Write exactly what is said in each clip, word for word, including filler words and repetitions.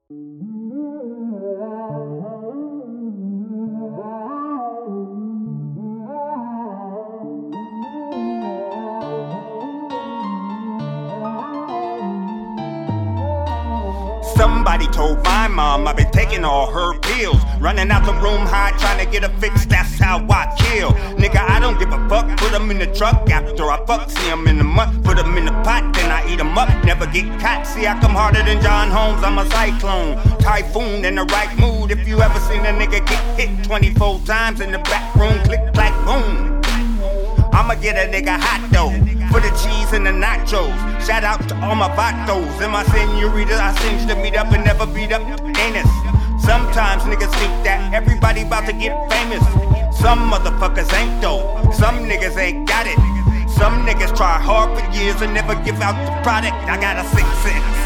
Somebody told my mom I've been taking all her pills, running out the room high trying to get a fix, that's how I kill. Nigga, I don't give a fuck, put them in the truck after I fuck. See them in the mud, put them in the pot, then I eat them up, never get caught. See, I come harder than John Holmes, I'm a cyclone, typhoon in the right mood. If you ever seen a nigga get hit twenty-four times in the back room, click, clack, boom, I'ma get a nigga hot though, for the cheese and the nachos. Shout out to all my vatos and my senoritas. I send you to meet up and never beat up anus. Sometimes niggas think that everybody about to get famous. Some motherfuckers ain't though, some niggas ain't got it. Some niggas try hard for years and never give out the product. I got a six cents.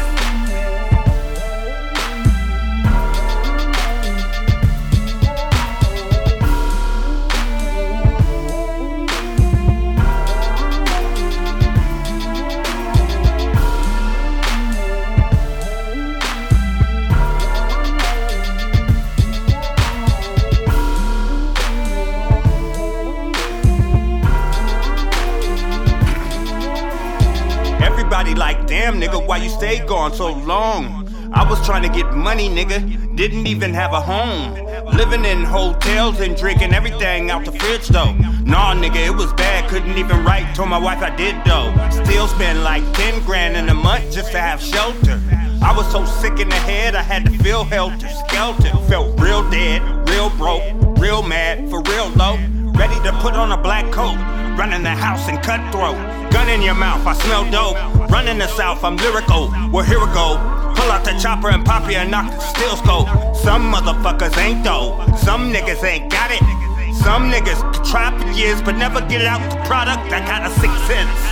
Everybody like, damn nigga, why you stay gone so long? I was trying to get money, nigga, didn't even have a home. Living in hotels and drinking everything out the fridge though. Nah nigga, it was bad, couldn't even write, told my wife I did though. Still spend like ten grand in a month just to have shelter. I was so sick in the head, I had to feel helter skelter. Felt real dead, real broke, real mad, for real low. Ready to put on a black coat, running the house and cutthroat. Gun in your mouth, I smell dope. Running the south, I'm lyrical. Well, here we go. Pull out the chopper and pop you and knock the steel scope. Some motherfuckers ain't though. Some niggas ain't got it. Some niggas can try for years but never get out the product. I got a six cents.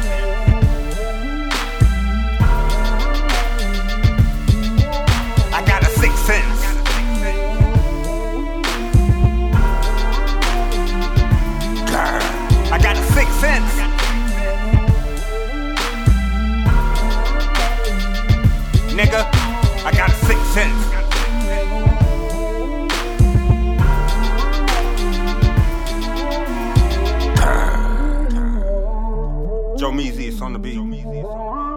I got a six cents. I got a six cents. Nigga, I got a six cents. Joe Measy, it's on the beat.